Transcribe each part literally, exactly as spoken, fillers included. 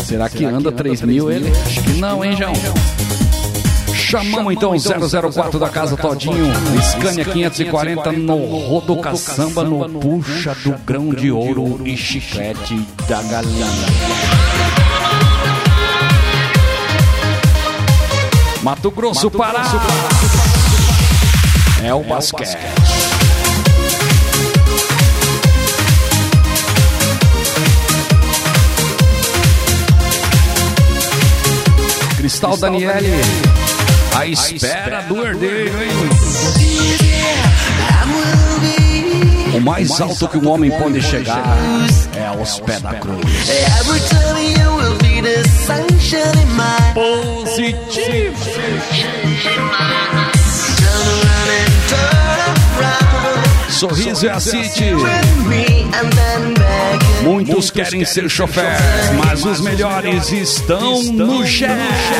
Será que anda três mil ele? Acho que não, hein, João? Chamamos então o zero zero quatro da Casa Todinho, Scania quinhentos e quarenta no Rodo Caçamba, no Puxa do Grão de Ouro e Chiclete da Galinha. Mato Grosso, Pará. É o basquete. Cristal Daniele, a espera do herdeiro, hein? O mais alto que um homem pode chegar é aos pés da cruz. Positivo. Sorriso é a City. Muitos querem ser chofer, mas os melhores estão no jet.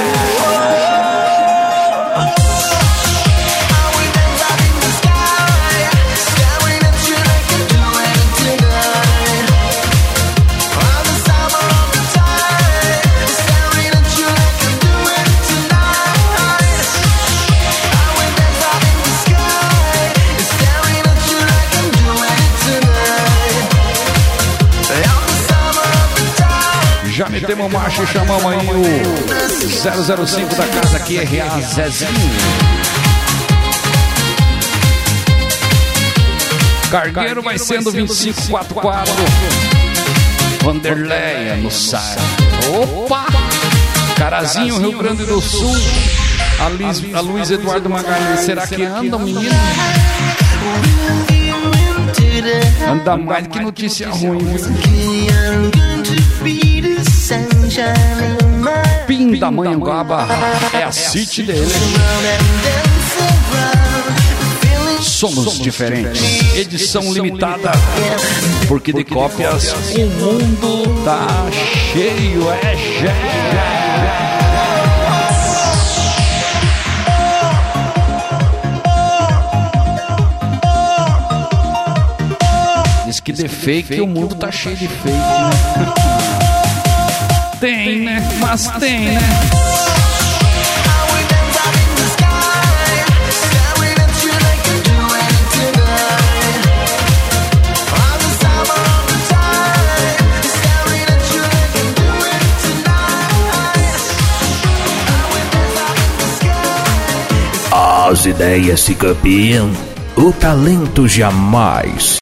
Já metemos marcha e chamamos aí o zero zero cinco da casa aqui, R A Zezinho. Cargueiro vai sendo vinte e cinco quarenta e quatro. Vanderleia no sai. Opa! Carazinho, Rio Grande do Sul. A, Liz, a Luiz Eduardo Magalhães. Será que anda o menino? Anda mais que notícia ruim, viu? Pindamonhangaba é a city dele. Somos diferentes. Edição limitada, porque de cópias o mundo tá cheio. É cheio. Diz que de fake o mundo tá cheio de fake, né? Tem, né? Mas tem, né? As ideias se copiam, o talento jamais.